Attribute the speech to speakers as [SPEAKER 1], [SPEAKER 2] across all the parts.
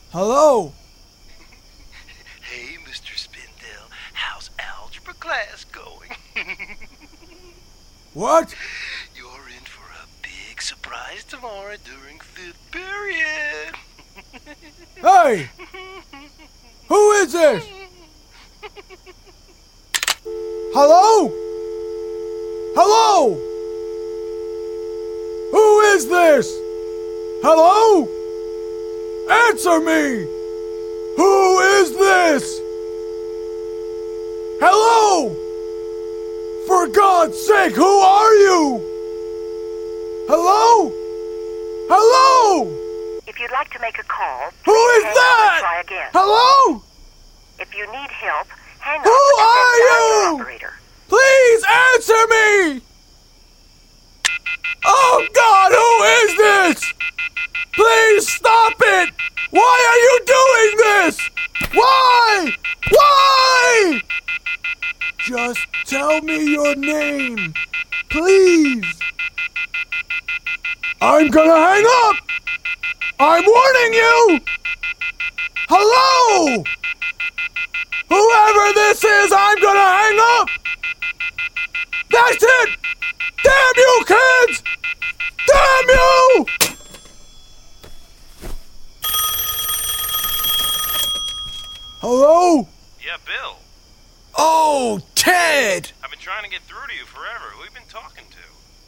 [SPEAKER 1] Hello?
[SPEAKER 2] Hey, Mr. Spindell, how's algebra class going?
[SPEAKER 1] What?
[SPEAKER 2] You're in for a big surprise tomorrow during fifth period.
[SPEAKER 1] Hey! Who is this? Hello? Hello? Who is this? Hello? Answer me! Who is this? Hello? For God's sake, who are you? Hello? Hello?
[SPEAKER 3] If you'd like to make a call,
[SPEAKER 1] Who is
[SPEAKER 3] hang up
[SPEAKER 1] that?
[SPEAKER 3] and try again.
[SPEAKER 1] Hello?
[SPEAKER 3] If you need help, hang up
[SPEAKER 1] Who
[SPEAKER 3] and
[SPEAKER 1] are
[SPEAKER 3] dial
[SPEAKER 1] you?
[SPEAKER 3] the operator.
[SPEAKER 1] Please answer me! Oh God, who is this? Please stop it! Why are you doing this? Why? Why? Just tell me your name, please. I'm gonna hang up! I'm warning you! Hello? Whoever this is, I'm gonna hang up! That's it! Damn you, kids! Damn you! Hello?
[SPEAKER 4] Yeah, Bill.
[SPEAKER 1] Oh, Ted!
[SPEAKER 4] I've been trying to get through to you forever. Who have you been talking to?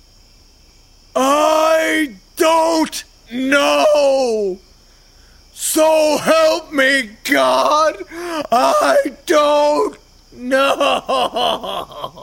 [SPEAKER 1] I don't know! So help me, God! I don't know!